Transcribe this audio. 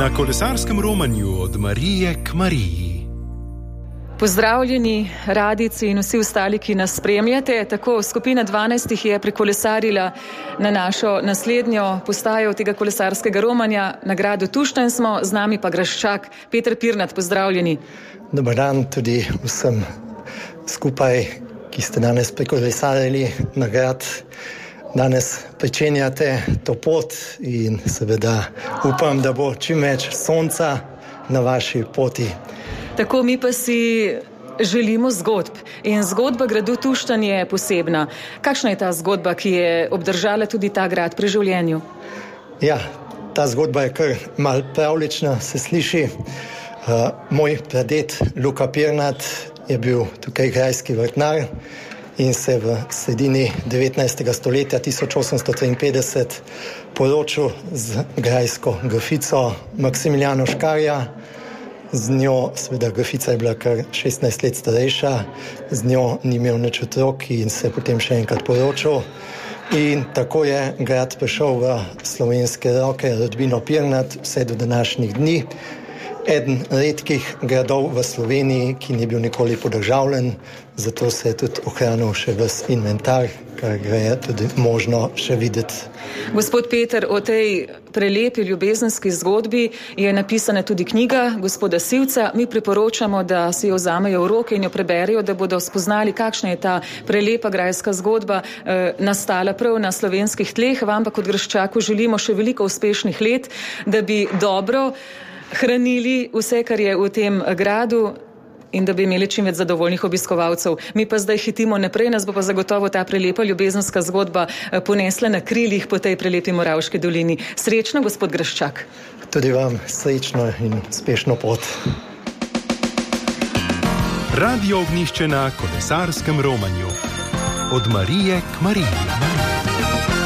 Na kolesarskem romanju od Marije k Mariji. Pozdravljeni, radijci in vsi ostali, ki nas spremljate. Tako, skupina 12 je prekolesarila na našo naslednjo postajo tega kolesarskega romanja, na gradu Tuštanj smo, z nami pa graščak Peter Pirnat. Pozdravljeni. Dobar dan tudi vsem skupaj, ki ste danes prekolesarili na grad. Danes pričenjate to pot in seveda upam, da bo čim več sonca na vaši poti. Tako, mi pa si želimo zgodb in zgodba gradu Tuštanj je posebna. Kakšna je ta zgodba, ki je obdržala tudi ta grad pri življenju? Ja, ta zgodba je kar malo pravlična, se sliši. Moj praded Luka Pirnat je bil tukaj grajski vrtnar in se v sredini 19. stoletja 1853 poročil z grajsko grofico Maksimiljano Škarja. Z njo, seveda grofica je bila kar 16 let starejša, z njo ni imel nič otrok in se potem še enkrat poročil. In tako je grad prišel v slovenske roke, rodbino Pirnat, vse do današnjih dni. Eden redkih gradov v Sloveniji, ki ni bil nikoli podržavljen, zato se je tudi ohranil še ves inventar, kar ga je tudi možno še videti. Gospod Peter, o tej prelepi ljubezenski zgodbi je napisana tudi knjiga gospoda Sivca. Mi priporočamo, da si jo vzamejo v roke in jo preberijo, da bodo spoznali, kakšna je ta prelepa grajska zgodba nastala prav na slovenskih tleh. Vam pa kot graščaku želimo še veliko uspešnih let, da bi dobro hranili vse, kar je v tem gradu in da bi imeli čim več zadovoljnih obiskovalcev. Mi pa zdaj hitimo naprej, nas bo pa zagotovo ta prelepa ljubezenska zgodba ponesla na krilih po tej prelepi Moravški dolini. Srečno, gospod Graščak. Tudi vam srečno in uspešno pot. Radio Ognjišče na kolesarskem romanju. Od Marije k Mariji.